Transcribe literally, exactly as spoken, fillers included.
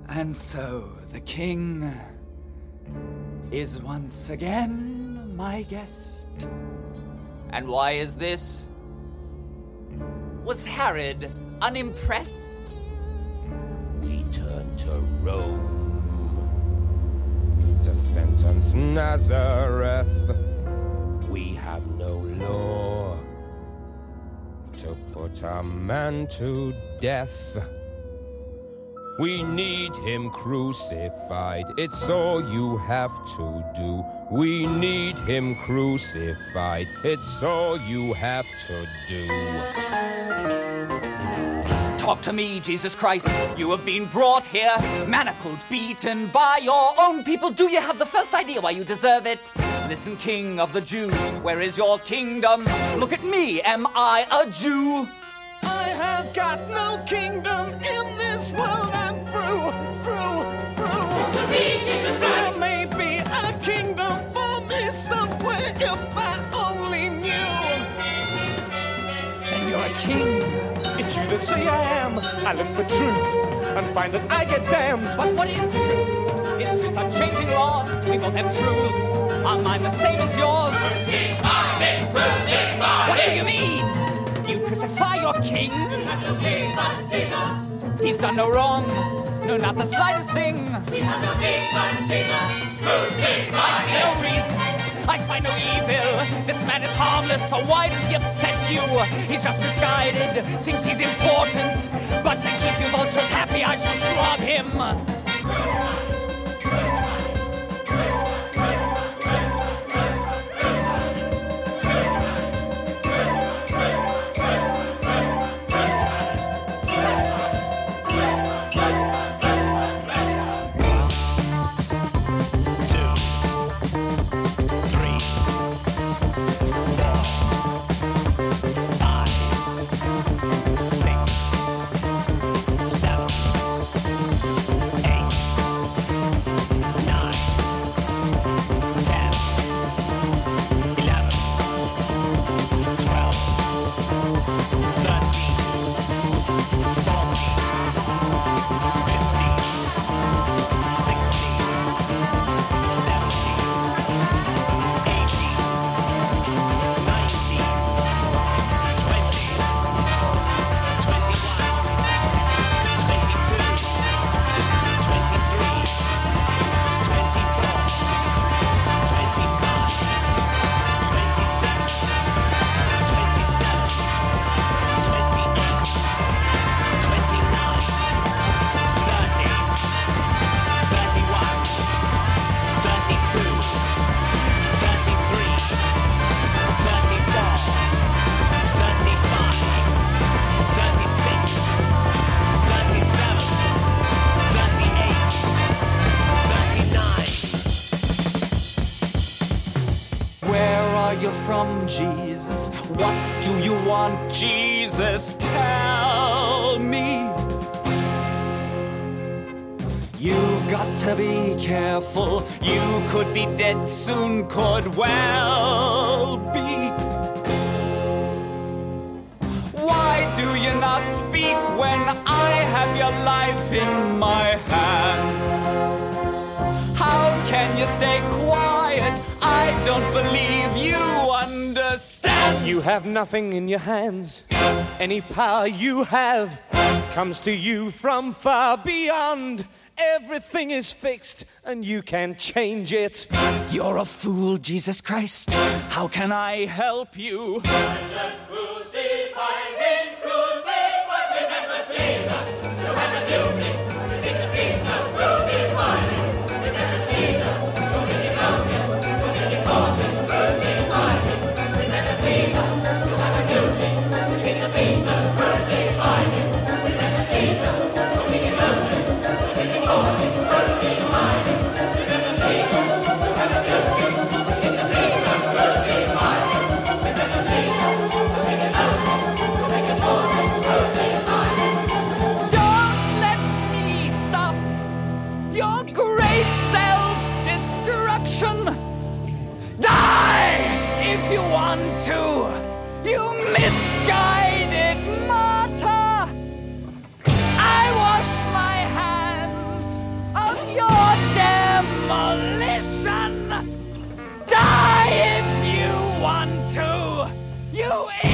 And so the king is once again my guest. And why is this? Was Herod unimpressed? We turn to Rome to sentence Nazareth. We have no law to put a man to death. We need him crucified, it's all you have to do. We need him crucified, it's all you have to do. Talk to me, Jesus Christ. You have been brought here, manacled, beaten by your own people. Do you have the first idea why you deserve it? Listen, King of the Jews, where is your kingdom? Look at me, am I a Jew? I have got no kingdom in this world. I'm through, through, through. Talk to me, Jesus Christ. There may be a kingdom for me somewhere if I only knew. Then you're a king. It's you that say I am. I look for truth and find that I get damned. But what is truth? Is truth a changing law? We both have truths. Are mine the same as yours? Crucify him, crucify What do him. you mean? You crucify your king? We have no king but Caesar. He's done no wrong. No, not the slightest thing. We have no king but Caesar. I Crucify see him. no reason. I find no evil. This man is harmless, so why does he upset you? He's just misguided, thinks he's important. But to keep you vultures happy, I shall flog him. From Jesus, what do you want, Jesus? Tell me. You've got to be careful. You could be dead soon, could well be. Why do you not speak when I have your life in my hands? How can you stay quiet? I don't believe you understand. You have nothing in your hands. Any power you have comes to you from far beyond. Everything is fixed and you can change it. You're a fool, Jesus Christ. How can I help you? Let's crucify him, crucify. Remember Caesar. You have a duty to take the piece of crucify him. Remember Caesar. Don't make it mountain. Don't make it mountain. Crucify him. Remember Caesar. You have a duty to take the piece of crucify him. Remember Caesar. Don't make it mountain. Don't make it mountain. Crucify him. Remember Caesar. You have a duty to take the piece of crucify him. Remember Caesar. Don't make it mountain. You idiot!